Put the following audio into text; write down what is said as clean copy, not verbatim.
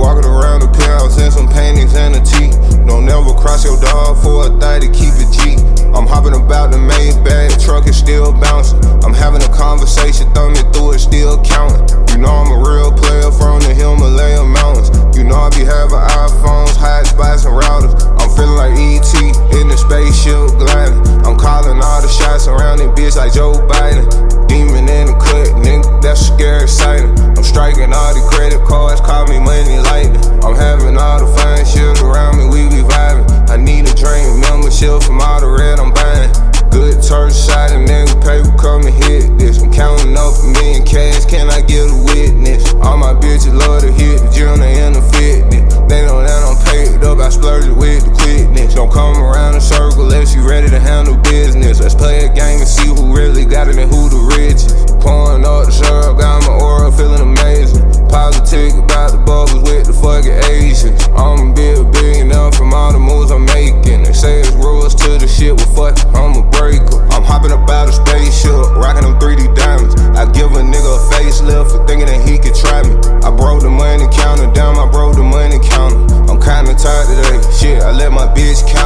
walking around the penthouse in some paintings and a tee. Don't never cross your dog for a thigh to keep it G. I'm hopping about the Maybach, truck is still bouncing. I'm having a conversation, thumbing through it, still counting. You know I'm a real player from the Himalaya mountains. You know I be having iPhones, hot spots and routers. I'm feeling like E.T. in the spaceship gliding. I'm calling all the shots around it, bitch, like Joe Biden. Demon in the cut, nigga, that's scary sighting. I'm striking all the credit cards, call me money lightning. I'm having all the fine shit around me, we be vibing. I need a drink membership from all the red I'm buying. Good turtle shot and nigga paper come and hit this. I'm counting up a million cash, can I get a witness? All my bitches love to hit the gym, they in the fitness. They know that I'm paid up, I splurge it with the quickness. Don't come around in circle unless you ready to handle business. Let's play a game and see who really got it and who the richest. Pouring up the syrup, got my aura feeling amazing. Positive about the bubbles with the fucking Asians. I'ma be a billionaire from all the moves I'm making. They say it's rules to the shit, well fuck it, I'ma break 'em. I'm hopping up out a spaceship, rocking them 3D diamonds. I give a nigga a facelift for thinking that he could try me. I broke the money counter, damn I broke the money counter. I'm kinda tired today, shit, I let my bitch count.